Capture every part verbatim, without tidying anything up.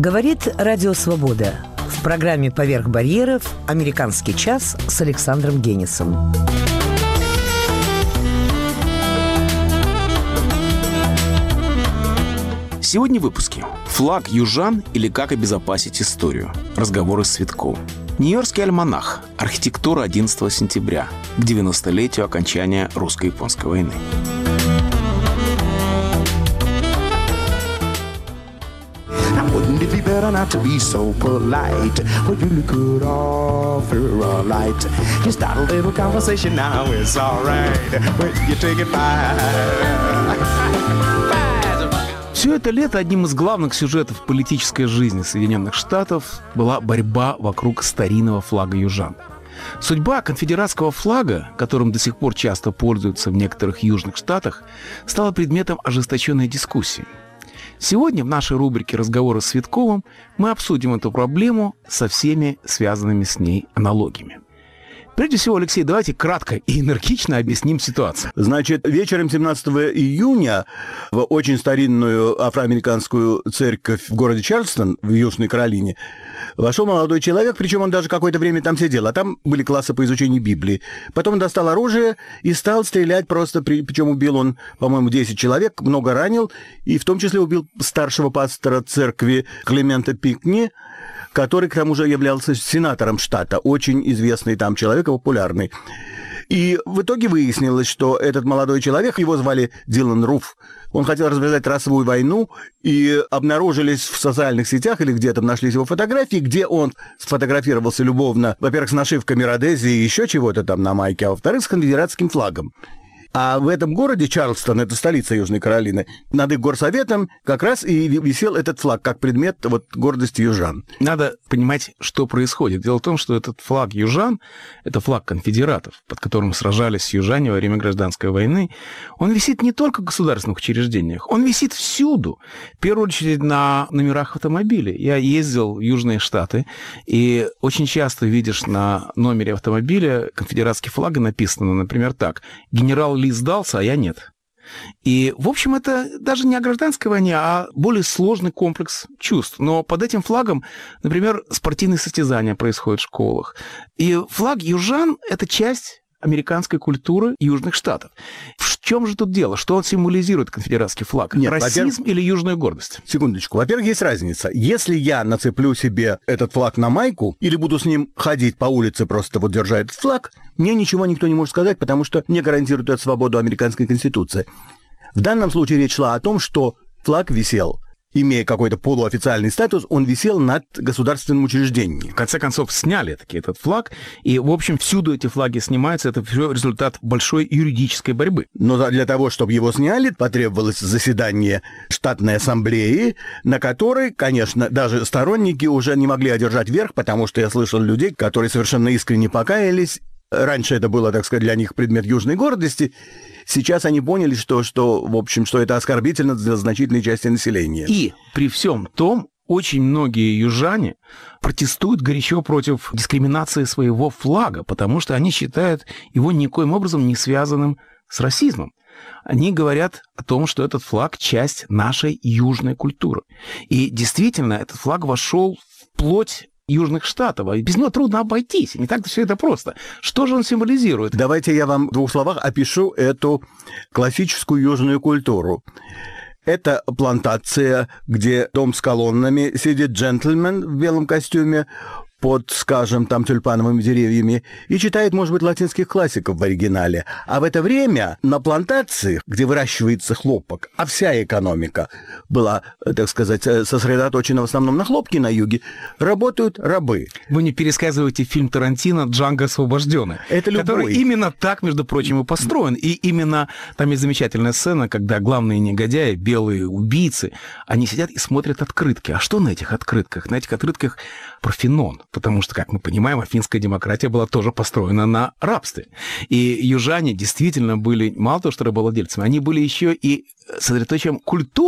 Говорит Радио Свобода. В программе «Поверх барьеров» «Американский час» с Александром Генисом. Сегодня в выпуске. Флаг южан или как обезопасить историю. Разговоры с Цветковым. Нью-Йоркский альманах. Архитектура одиннадцатого сентября к девяностолетию окончания русско-японской войны. Wouldn't it be better not to be so polite? Well, you could offer a light. You start a little conversation now, it's alright. When you take it by. Все это лето одним из главных сюжетов политической жизни Соединенных Штатов была борьба вокруг старинного флага южан. Судьба конфедератского флага, которым до сих пор часто пользуются в некоторых южных штатах, стала предметом ожесточенной дискуссии. Сегодня в нашей рубрике «Разговоры с Цветковым» мы обсудим эту проблему со всеми связанными с ней аналогиями. Прежде всего, Алексей, давайте кратко и энергично объясним ситуацию. Значит, вечером семнадцатого июня в очень старинную афроамериканскую церковь в городе Чарльстон в Южной Каролине вошел молодой человек, причем он даже какое-то время там сидел, а там были классы по изучению Библии. Потом он достал оружие и стал стрелять просто, причем убил он, по-моему, десять человек, много ранил, и в том числе убил старшего пастора церкви Клемента Пинкни, который, к тому же, являлся сенатором штата, очень известный там человек, популярный. И в итоге выяснилось, что этот молодой человек, его звали Дилан Руф, он хотел развязать расовую войну, и обнаружились в социальных сетях или где-то нашлись его фотографии, где он сфотографировался любовно, во-первых, с нашивками Родези и еще чего-то там на майке, а во-вторых, с конфедератским флагом. А в этом городе Чарльстон, это столица Южной Каролины, над их горсоветом как раз и висел этот флаг, как предмет вот, гордости южан. Надо понимать, что происходит. Дело в том, что этот флаг южан, это флаг конфедератов, под которым сражались южане во время гражданской войны, он висит не только в государственных учреждениях, он висит всюду. В первую очередь на номерах автомобилей. Я ездил в Южные Штаты, и очень часто видишь на номере автомобиля конфедератский флаг, и написано, например, так: «Генерал Ли сдался, а я нет». И, в общем, это даже не о гражданской войне, а более сложный комплекс чувств. Но под этим флагом, например, спортивные состязания происходят в школах. И флаг южан – это часть американской культуры Южных Штатов. В чем же тут дело? Что он символизирует, конфедератский флаг? Нет, расизм или южную гордость? Секундочку. Во-первых, есть разница. Если я нацеплю себе этот флаг на майку или буду с ним ходить по улице, просто вот держа этот флаг, мне ничего никто не может сказать, потому что мне гарантирует эту свободу американской конституции. В данном случае речь шла о том, что флаг висел, имея какой-то полуофициальный статус, он висел над государственным учреждением. В конце концов, сняли таки этот флаг, и, в общем, всюду эти флаги снимаются. Это все результат большой юридической борьбы. Но для того, чтобы его сняли, потребовалось заседание штатной ассамблеи, на которой, конечно, даже сторонники уже не могли одержать верх, потому что я слышал людей, которые совершенно искренне покаялись. Раньше это было, так сказать, для них предмет южной гордости. Сейчас они поняли, что, что, в общем, что это оскорбительно для значительной части населения. И при всем том, очень многие южане протестуют горячо против дискриминации своего флага, потому что они считают его никоим образом не связанным с расизмом. Они говорят о том, что этот флаг – часть нашей южной культуры. И действительно, этот флаг вошел в плоть Южных Штатов, а без него трудно обойтись, не так-то все это просто. Что же он символизирует? Давайте я вам в двух словах опишу эту классическую южную культуру. Это плантация, где дом с колоннами, сидит джентльмен в белом костюме под, скажем, там тюльпановыми деревьями и читает, может быть, латинских классиков в оригинале. А в это время на плантациях, где выращивается хлопок, а вся экономика была, так сказать, сосредоточена в основном на хлопке на юге, работают рабы. Вы не пересказываете фильм Тарантино «Джанго освобожденный», это который любой. Именно так, между прочим, и построен. И именно там есть замечательная сцена, когда главные негодяи, белые убийцы, они сидят и смотрят открытки. А что на этих открытках? На этих открытках Парфенон. Потому что, как мы понимаем, афинская демократия была тоже построена на рабстве. И южане действительно были мало того, что рабовладельцами, они были еще и сосредоточием культуры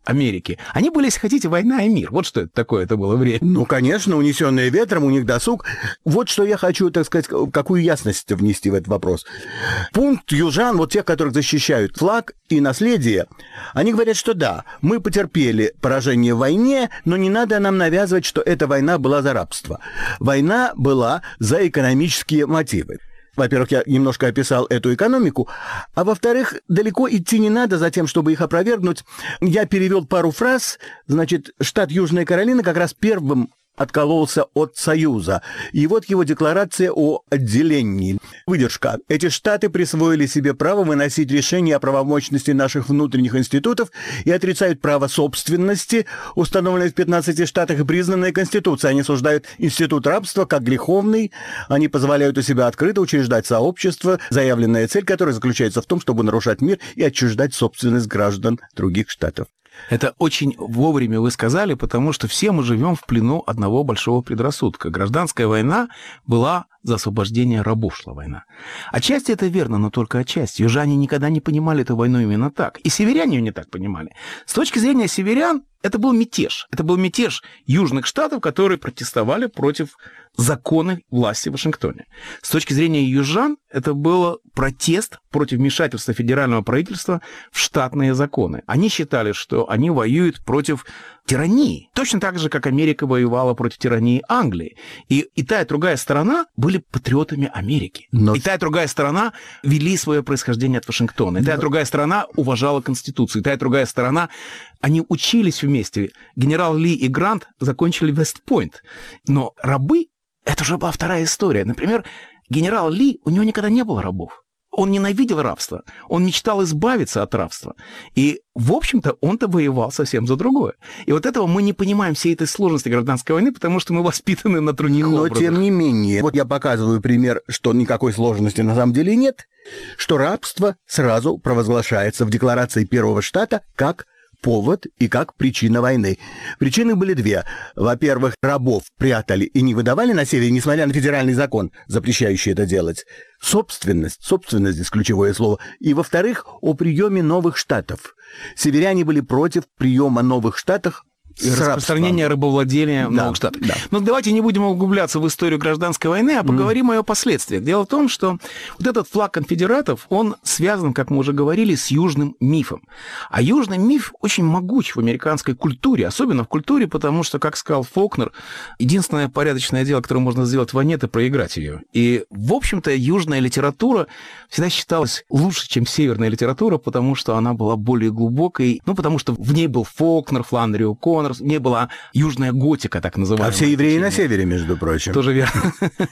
Америки, они были, если хотите, война и мир. Вот что это такое это было время. Ну, конечно, унесенные ветром, у них досуг. Вот что я хочу, так сказать, какую ясность внести в этот вопрос. Пункт южан, вот тех, которых защищают флаг и наследие, они говорят, что да, мы потерпели поражение в войне, но не надо нам навязывать, что эта война была за рабство. Война была за экономические мотивы. Во-первых, я немножко описал эту экономику, а во-вторых, далеко идти не надо за тем, чтобы их опровергнуть. Я перевел пару фраз. Значит, штат Южная Каролина как раз первым откололся от Союза. И вот его декларация о отделении. Выдержка. Эти штаты присвоили себе право выносить решения о правомощности наших внутренних институтов и отрицают право собственности, установленное в пятнадцати штатах и признанное Конституцией. Они осуждают институт рабства как греховный. Они позволяют у себя открыто учреждать сообщество, заявленная цель которой заключается в том, чтобы нарушать мир и отчуждать собственность граждан других штатов. Это очень вовремя вы сказали, потому что все мы живем в плену одного большого предрассудка. Гражданская война была за освобождение рабов, шла война. Отчасти это верно, но только отчасти. Южане никогда не понимали эту войну именно так. И северяне ее не так понимали. С точки зрения северян, это был мятеж. Это был мятеж южных штатов, которые протестовали против закона власти в Вашингтоне. С точки зрения южан, это был протест против вмешательства федерального правительства в штатные законы. Они считали, что они воюют против тирании. Точно так же, как Америка воевала против тирании Англии. И, и та, и другая сторона были патриотами Америки. Но... И та, и другая сторона вели свое происхождение от Вашингтона. И та, и другая сторона уважала Конституцию. И та, и другая сторона, они учились вместе. Генерал Ли и Грант закончили Вест-Пойнт. Но рабы, это уже была вторая история. Например, генерал Ли, у него никогда не было рабов. Он ненавидел рабство, он мечтал избавиться от рабства. И, в общем-то, он-то воевал совсем за другое. И вот этого мы не понимаем, всей этой сложности гражданской войны, потому что мы воспитаны на других Но, образах. тем не менее, вот я показываю пример, что никакой сложности на самом деле нет, что рабство сразу провозглашается в Декларации Первого штата как повод и как причина войны. Причины были две. Во-первых, рабов прятали и не выдавали на севере, несмотря на федеральный закон, запрещающий это делать. Собственность, собственность здесь ключевое слово. И, во-вторых, о приеме новых штатов. Северяне были против приема новых штатов, и распространение рабовладения в да, новых штатах. Да. Но давайте не будем углубляться в историю гражданской войны, а поговорим mm. о ее последствиях. Дело в том, что вот этот флаг конфедератов, он связан, как мы уже говорили, с южным мифом. А южный миф очень могуч в американской культуре, особенно в культуре, потому что, как сказал Фолкнер, единственное порядочное дело, которое можно сделать в войне, это проиграть ее. И, в общем-то, южная литература всегда считалась лучше, чем северная литература, потому что она была более глубокой, ну, потому что в ней был Фолкнер, Фланнери О'Коннор, не была южная готика, так называемая. А все евреи на севере, между прочим. Тоже верно.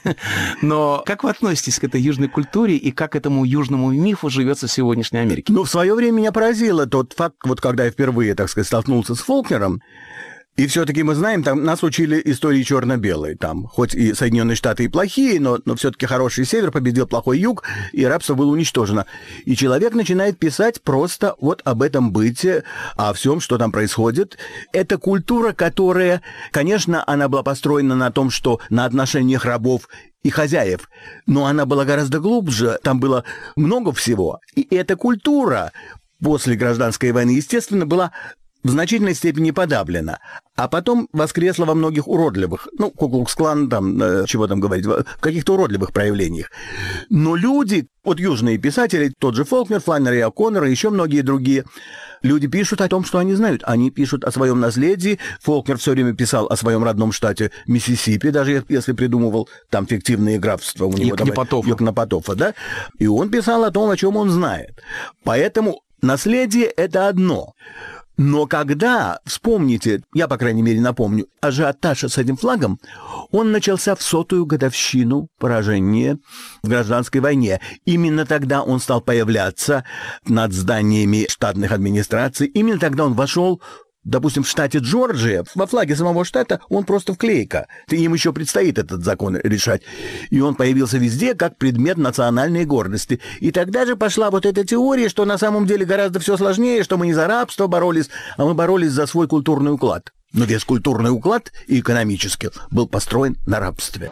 Но как вы относитесь к этой южной культуре и как этому южному мифу живется в сегодняшней Америке? Ну, в свое время меня поразило тот факт, вот когда я впервые, так сказать, столкнулся с Фолкнером, и все-таки мы знаем, там нас учили истории черно-белой. Там, хоть и Соединенные Штаты и плохие, но, но все-таки хороший север победил плохой юг, и рабство было уничтожено. И человек начинает писать просто вот об этом быте, о всем, что там происходит. Это культура, которая, конечно, она была построена на том, что на отношениях рабов и хозяев, но она была гораздо глубже, там было много всего. И эта культура после гражданской войны, естественно, была в значительной степени подавлена, а потом воскресла во многих уродливых, ну, Ку-Клукс-Клан, там, э, чего там говорить, в каких-то уродливых проявлениях. Но люди, вот южные писатели, тот же Фолкнер, Фланнери О'Коннор и еще многие другие, люди пишут о том, что они знают. Они пишут о своем наследии. Фолкнер все время писал о своем родном штате Миссисипи, даже если придумывал там фиктивные графства у него. Йокнапатофа, да? И он писал о том, о чем он знает. Поэтому наследие — это одно. Но когда, вспомните, я, по крайней мере, напомню, ажиотаж с этим флагом, он начался в сотую годовщину поражения в гражданской войне. Именно тогда он стал появляться над зданиями штатных администраций. Именно тогда он вошел, допустим, в штате Джорджия, во флаге самого штата, он просто вклейка. Им еще предстоит этот закон решать. И он появился везде как предмет национальной гордости. И тогда же пошла вот эта теория, что на самом деле гораздо все сложнее, что мы не за рабство боролись, а мы боролись за свой культурный уклад. Но весь культурный уклад и экономический был построен на рабстве.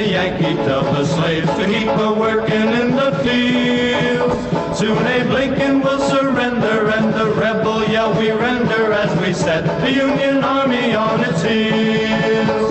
Soon Abe Lincoln the Union Army on its heels.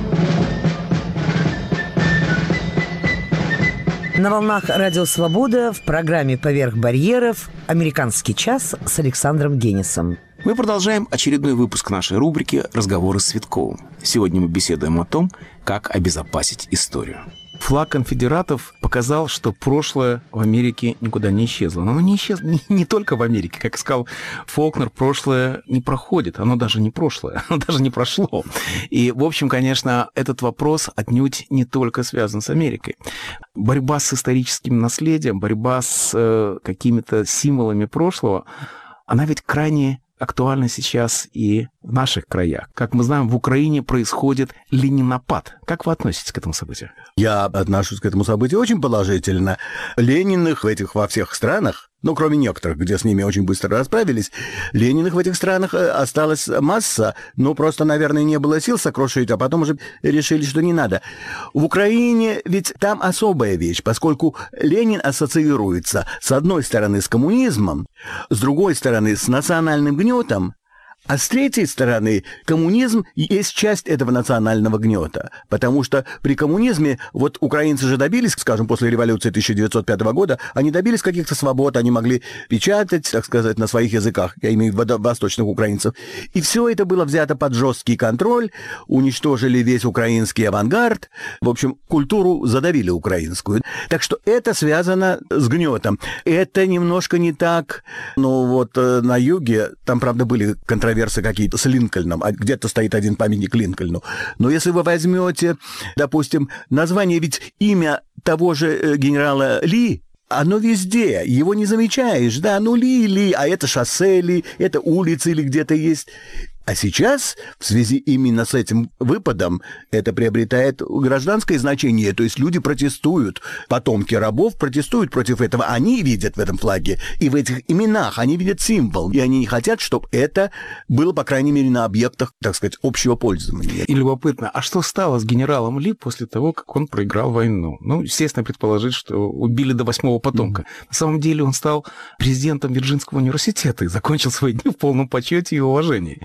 На волнах Радио Свобода в программе «Поверх барьеров» «Американский час» с Александром Генисом. Мы продолжаем очередной выпуск нашей рубрики «Разговоры с Цветковым». Сегодня мы беседуем о том, как обезопасить историю. Флаг конфедератов показал, что прошлое в Америке никуда не исчезло. Но оно не исчезло не, не только в Америке. Как сказал Фолкнер, прошлое не проходит. Оно даже не прошлое, оно даже не прошло. И, в общем, конечно, этот вопрос отнюдь не только связан с Америкой. Борьба с историческим наследием, борьба с э, какими-то символами прошлого, она ведь крайне актуально сейчас и в наших краях. Как мы знаем, в Украине происходит ленинопад. Как вы относитесь к этому событию? Я отношусь к этому событию очень положительно. Лениных в этих во всех странах, ну, кроме некоторых, где с ними очень быстро расправились, Лениных в этих странах осталась масса, но просто, наверное, не было сил сокрушить, а потом уже решили, что не надо. В Украине ведь там особая вещь, поскольку Ленин ассоциируется, с одной стороны, с коммунизмом, с другой стороны, с национальным гнетом, а с третьей стороны, коммунизм есть часть этого национального гнета. Потому что при коммунизме, вот украинцы же добились, скажем, после революции тысяча девятьсот пятого года, они добились каких-то свобод, они могли печатать, так сказать, на своих языках, я имею в виду восточных украинцев. И все это было взято под жесткий контроль, уничтожили весь украинский авангард, в общем, культуру задавили украинскую. Так что это связано с гнетом. Это немножко не так, ну вот на юге, там, правда, были контроверсии какие-то с Линкольном, а где-то стоит один памятник Линкольну. Но если вы возьмете, допустим, название, ведь имя того же генерала Ли, оно везде, его не замечаешь, да, ну Ли, Ли, а это шоссе Ли, это улица или где-то есть. А сейчас, в связи именно с этим выпадом, это приобретает гражданское значение, то есть люди протестуют, потомки рабов протестуют против этого, они видят в этом флаге, и в этих именах они видят символ, и они не хотят, чтобы это было, по крайней мере, на объектах, так сказать, общего пользования. И любопытно, а что стало с генералом Ли после того, как он проиграл войну? Ну, естественно, предположить, что убили до восьмого потомка. Mm-hmm. На самом деле он стал президентом Вирджинского университета и закончил свои дни в полном почете и уважении.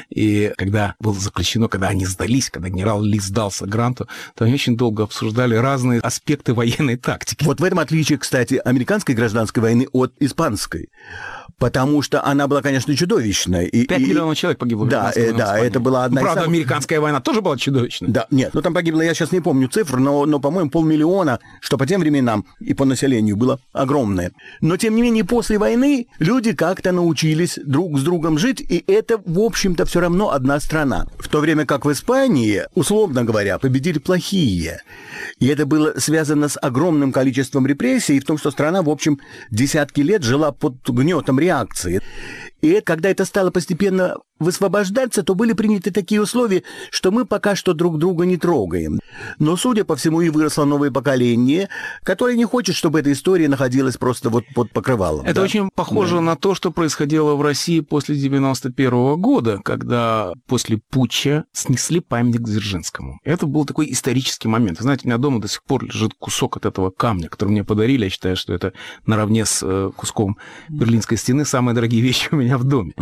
И когда было заключено, когда они сдались, когда генерал Ли сдался Гранту, то они очень долго обсуждали разные аспекты военной тактики. Вот в этом отличие, кстати, американской гражданской войны от испанской. Потому что она была, конечно, чудовищной. Пять миллионов человек погибло. Да, э, да, это была одна ну, правда, из самых... американская война тоже была чудовищной. Да, нет, ну там погибло, я сейчас не помню цифр, но, но по-моему, полмиллиона, что по тем временам и по населению было огромное. Но, тем не менее, после войны люди как-то научились друг с другом жить, и это, в общем-то, все равно одна страна. В то время как в Испании, условно говоря, победили плохие. И это было связано с огромным количеством репрессий, и в том, что страна, в общем, десятки лет жила под гнетом реакции. И когда это стало постепенно высвобождаться, то были приняты такие условия, что мы пока что друг друга не трогаем. Но, судя по всему, и выросло новое поколение, которое не хочет, чтобы эта история находилась просто вот под покрывалом. Это да? очень похоже да. на то, что происходило в России после девяносто первого года, когда после путча снесли памятник Дзержинскому. Это был такой исторический момент. Вы знаете, у меня дома до сих пор лежит кусок от этого камня, который мне подарили. Я считаю, что это наравне с куском Берлинской стены самые дорогие вещи у меня в доме.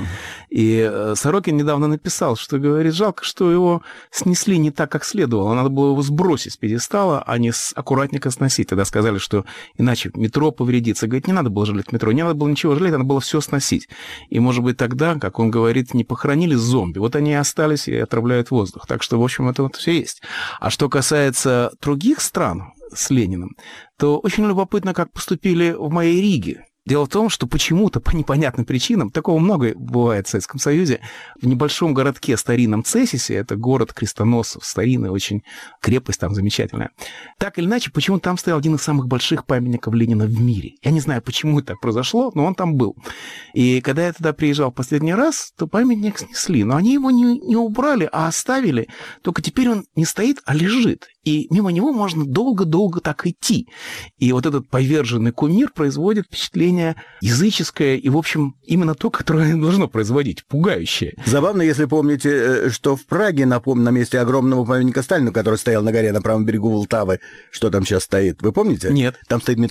И Сорокин недавно написал, что, говорит, жалко, что его снесли не так, как следовало. Надо было его сбросить с пьедестала, а не с, аккуратненько сносить. Тогда сказали, что иначе метро повредится. Говорит, не надо было жалеть метро, не надо было ничего жалеть, надо было все сносить. И, может быть, тогда, как он говорит, не похоронили зомби. Вот они и остались и отравляют воздух. Так что, в общем, это вот все есть. А что касается других стран с Лениным, то очень любопытно, как поступили в моей Риге. Дело в том, что почему-то, по непонятным причинам, такого много бывает в Советском Союзе, в небольшом городке старинном Цесисе, это город крестоносцев, старинная очень крепость там замечательная, так или иначе, почему-то там стоял один из самых больших памятников Ленина в мире. Я не знаю, почему это так произошло, но он там был. И когда я туда приезжал в последний раз, то памятник снесли, но они его не, не убрали, а оставили, только теперь он не стоит, а лежит. И мимо него можно долго-долго так идти. И вот этот поверженный кумир производит впечатление языческое и, в общем, именно то, которое должно производить, пугающее. Забавно, если помните, что в Праге, напомню, на месте огромного памятника Сталину, который стоял на горе на правом берегу Волтавы, что там сейчас стоит, вы помните? Нет. Там стоит метроном.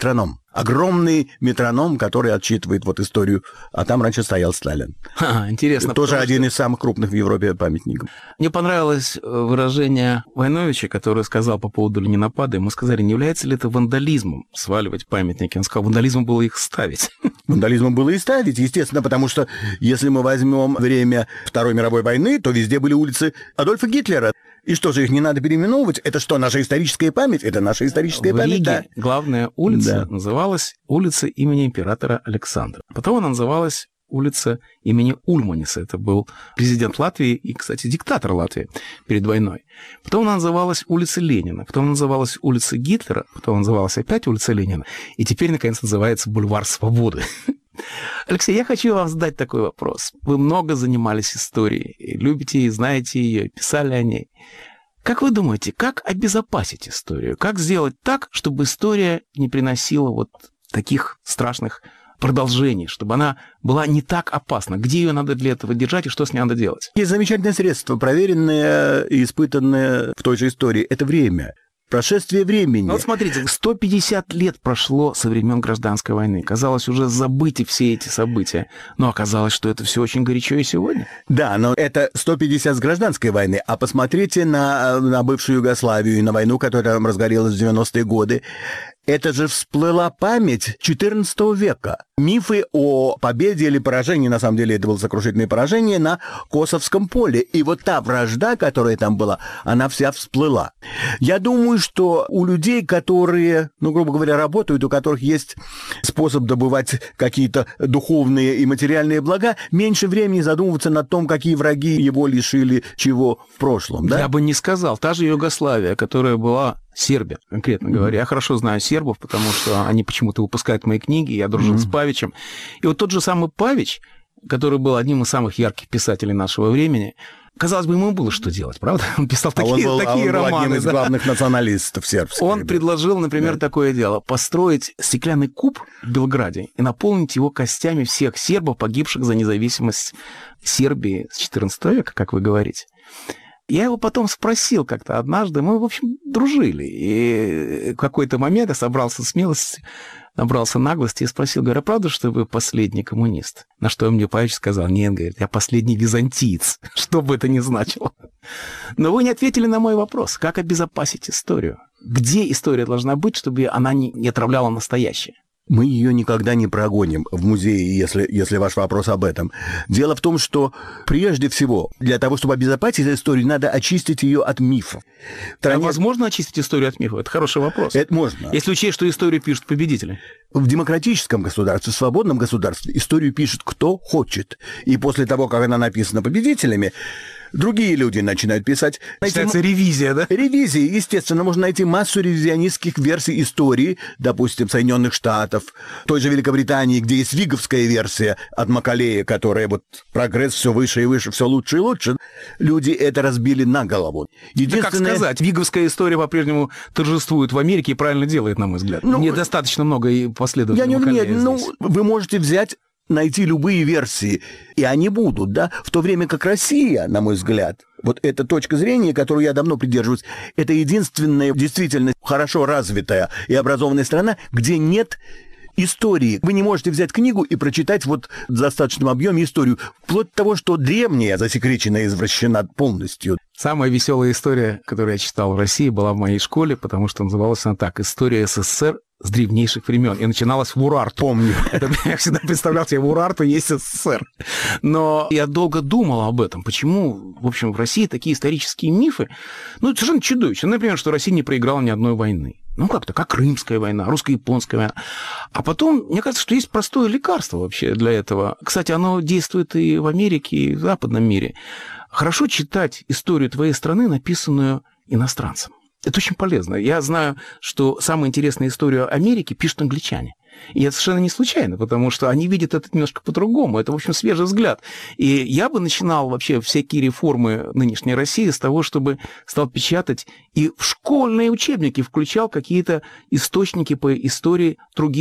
Огромный метроном, который отчитывает вот историю, а там раньше стоял Сталин. Ха, интересно. Тоже один что... из самых крупных в Европе памятников. Мне понравилось выражение Войновича, который сказал по поводу ленинопада. Ему сказали, не является ли это вандализмом сваливать памятники? Он сказал, вандализмом было их ставить. Вандализмом было и ставить, естественно, потому что если мы возьмем время Второй мировой войны, то везде были улицы Адольфа Гитлера. И что же, их не надо переименовывать? Это что, наша историческая память? Это наша историческая в память, Риге да. Главная улица Да. называлась улица имени императора Александра. Потом она называлась улица имени Ульманиса. Это был президент Латвии и, кстати, диктатор Латвии перед войной. Потом она называлась улица Ленина. Потом она называлась улица Гитлера. Потом она называлась опять улица Ленина. И теперь, наконец, называется бульвар Свободы. Алексей, я хочу вам задать такой вопрос. Вы много занимались историей, любите и знаете ее, писали о ней. Как вы думаете, как обезопасить историю? Как сделать так, чтобы история не приносила вот таких страшных продолжений, чтобы она была не так опасна? Где ее надо для этого держать и что с ней надо делать? Есть замечательное средство, проверенное и испытанное в той же истории. Это время. Прошествие времени. Ну, вот смотрите, сто пятьдесят лет прошло со времен Гражданской войны. Казалось, уже забыты все эти события. Но оказалось, что это все очень горячо и сегодня. Да, но это сто пятьдесят с Гражданской войны. А посмотрите на, на бывшую Югославию и на войну, которая там разгорелась в девяностые годы. Это же всплыла память четырнадцатого века. Мифы о победе или поражении, на самом деле это было сокрушительное поражение, на Косовском поле. И вот та вражда, которая там была, она вся всплыла. Я думаю, что у людей, которые, ну, грубо говоря, работают, у которых есть способ добывать какие-то духовные и материальные блага, меньше времени задумываться над том, какие враги его лишили чего в прошлом. Да? Я бы не сказал. Та же Югославия, которая была... Сербия, конкретно говоря. Mm-hmm. Я хорошо знаю сербов, потому что они почему-то выпускают мои книги, я дружил mm-hmm. с Павичем. И вот тот же самый Павич, который был одним из самых ярких писателей нашего времени, казалось бы, ему было что делать, правда? Он писал такие, а он был, такие а он романы. Был одним из да? главных националистов сербских. Он ребят. предложил, например, да. такое дело, построить стеклянный куб в Белграде и наполнить его костями всех сербов, погибших за независимость Сербии с четырнадцатого века, как вы говорите. Я его потом спросил как-то однажды, мы, в общем, дружили, и в какой-то момент я собрался смелости, набрался наглости и спросил, говорю, а правда, что вы последний коммунист? На что мне Павич сказал, нет, говорит, я последний византиец, что бы это ни значило. Но вы не ответили на мой вопрос, как обезопасить историю? Где история должна быть, чтобы она не, не отравляла настоящее? Мы ее никогда не прогоним в музее, если, если ваш вопрос об этом. Дело в том, что прежде всего для того, чтобы обезопасить историю, надо очистить ее от мифов. А возможно очистить историю от мифов? Это хороший вопрос. Это можно. Если учесть, что историю пишут победители. В демократическом государстве, в свободном государстве историю пишет кто хочет. И после того, как она написана победителями, другие люди начинают писать. Считается найти... ревизия, да? Ревизия, естественно. Можно найти массу ревизионистских версий истории, допустим, Соединенных Штатов, той же Великобритании, где есть виговская версия от Макалея, которая вот прогресс все выше и выше, все лучше и лучше. Люди это разбили на голову. Единственное... Да как сказать, виговская история по-прежнему торжествует в Америке и правильно делает, на мой взгляд. Ну, недостаточно много и последователей Макалея здесь. Ну, вы можете взять... найти любые версии, и они будут, да, в то время как Россия, на мой взгляд, вот эта точка зрения, которую я давно придерживаюсь, это единственная действительно хорошо развитая и образованная страна, где нет истории. Вы не можете взять книгу и прочитать вот в достаточном объеме историю, вплоть до того, что древняя засекречена и извращена полностью. Самая веселая история, которую я читал в России, была в моей школе, потому что называлась она так «История СССР с древнейших времен». И начиналась в Урарту. Помню. Это, я всегда представлял себе, в Урарту есть СССР. Но я долго думал об этом. Почему, в общем, в России такие исторические мифы, ну, совершенно чудовищно. Например, что Россия не проиграла ни одной войны. Ну, как-то, как Крымская война, русско-японская война. А потом, мне кажется, что есть простое лекарство вообще для этого. Кстати, оно действует и в Америке, и в западном мире. Хорошо читать историю твоей страны, написанную иностранцем. Это очень полезно. Я знаю, что самую интересную историю Америки пишут англичане. И это совершенно не случайно, потому что они видят это немножко по-другому. Это, в общем, свежий взгляд. И я бы начинал вообще всякие реформы нынешней России с того, чтобы стал печатать и в школьные учебники включал какие-то источники по истории других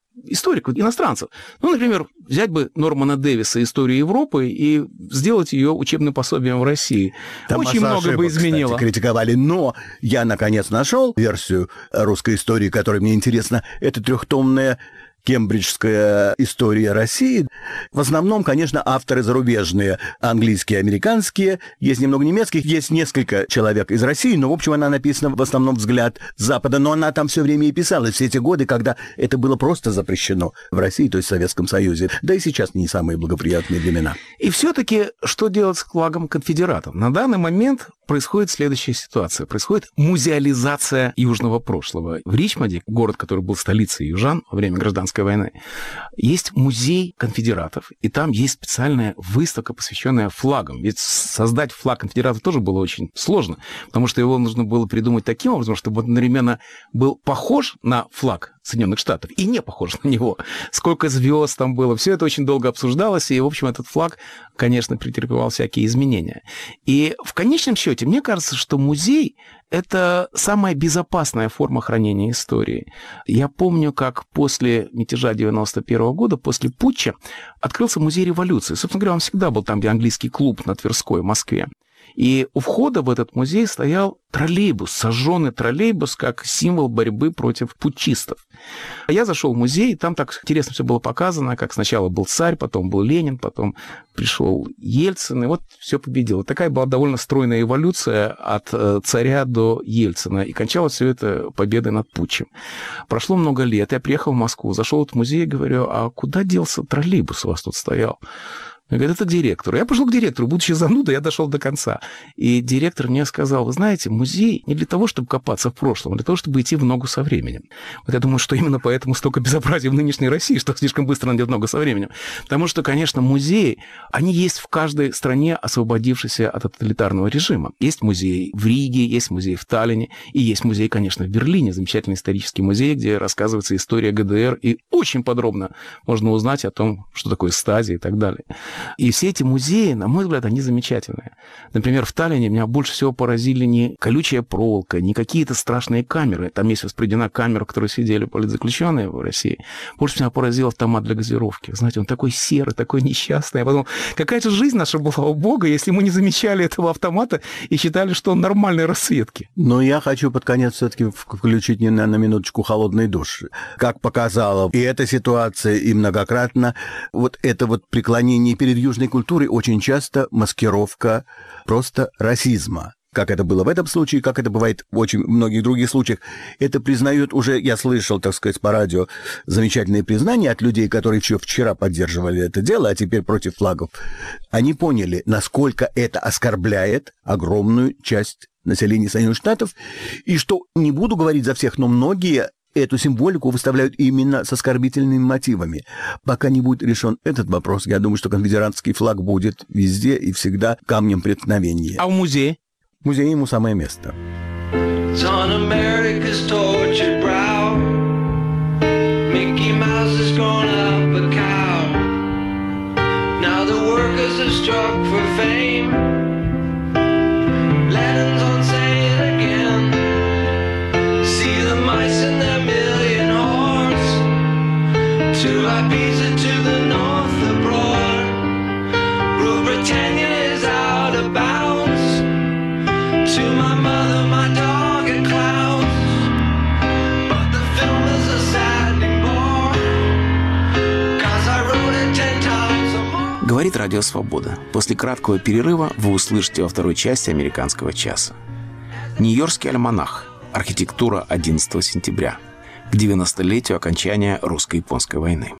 историков, иностранцев. Ну, например, взять бы Нормана Дэвиса «Историю Европы» и сделать ее учебным пособием в России. Там очень много ошибок, бы изменило. Кстати, критиковали, но я, наконец, нашел версию русской истории, которая мне интересна. Это трехтомная кембриджская история России. В основном, конечно, авторы зарубежные, английские, американские. Есть немного немецких, есть несколько человек из России, но, в общем, она написана в основном «Взгляд Запада». Но она там все время и писалась, все эти годы, когда это было просто запрещено в России, то есть в Советском Союзе. Да и сейчас не самые благоприятные времена. И все-таки что делать с флагом конфедератов? На данный момент происходит следующая ситуация. Происходит музеализация южного прошлого. В Ричмонде, город, который был столицей южан во время гражданской войны, есть музей конфедератов, и там есть специальная выставка, посвященная флагам. Ведь создать флаг конфедератов тоже было очень сложно, потому что его нужно было придумать таким образом, чтобы он одновременно был похож на флаг Соединенных Штатов и не похож на него. Сколько звезд там было, все это очень долго обсуждалось, и, в общем, этот флаг, конечно, претерпевал всякие изменения. И в конечном счете, мне кажется, что музей — это самая безопасная форма хранения истории. Я помню, как после мятежа девяносто первого года, после путча, открылся музей революции. Собственно говоря, он всегда был там, где английский клуб на Тверской, в Москве. И у входа в этот музей стоял троллейбус, сожженный троллейбус, как символ борьбы против путчистов. Я зашел в музей, и там так интересно все было показано, как сначала был царь, потом был Ленин, потом пришел Ельцин, и вот все победило. Такая была довольно стройная эволюция от царя до Ельцина, и кончалось все это победой над путчем. Прошло много лет, я приехал в Москву, зашел в музей и говорю, а куда делся троллейбус у вас тут стоял? Он говорит, это директор. Я пошел к директору, будучи занудой, я дошел до конца. И директор мне сказал, вы знаете, музей не для того, чтобы копаться в прошлом, а для того, чтобы идти в ногу со временем. Вот я думаю, что именно поэтому столько безобразия в нынешней России, что слишком быстро идет в ногу со временем. Потому что, конечно, музеи, они есть в каждой стране, освободившейся от тоталитарного режима. Есть музей в Риге, есть музей в Таллине, и есть музей, конечно, в Берлине, замечательный исторический музей, где рассказывается история ГДР, и очень подробно можно узнать о том, что такое стази и так далее. И все эти музеи, на мой взгляд, они замечательные. Например, в Таллине меня больше всего поразили не колючая проволока, не какие-то страшные камеры. Там есть воспредена камера, в которой сидели политзаключенные в России. Больше меня поразил автомат для газировки. Знаете, он такой серый, такой несчастный. Я подумал, какая же жизнь наша была у Бога, если мы не замечали этого автомата и считали, что он нормальной расцветки. Но я хочу под конец все-таки включить на, на минуточку холодный душ. Как показала и эта ситуация, и многократно, вот это вот преклонение перед южной культурой очень часто маскировка просто расизма. Как это было в этом случае, как это бывает в очень многих других случаях. Это признают уже, я слышал, так сказать, по радио, замечательные признания от людей, которые еще вчера поддерживали это дело, а теперь против флагов. Они поняли, насколько это оскорбляет огромную часть населения Соединенных Штатов, и что, не буду говорить за всех, но многие эту символику выставляют именно с оскорбительными мотивами. Пока не будет решен этот вопрос, я думаю, что конфедератский флаг будет везде и всегда камнем преткновения. А в музее? В музее ему самое место. Говорит Радио Свобода. После краткого перерыва вы услышите во второй части «Американского часа». Нью-Йоркский альманах. Архитектура одиннадцатого сентября. К девяностолетию окончания русско-японской войны.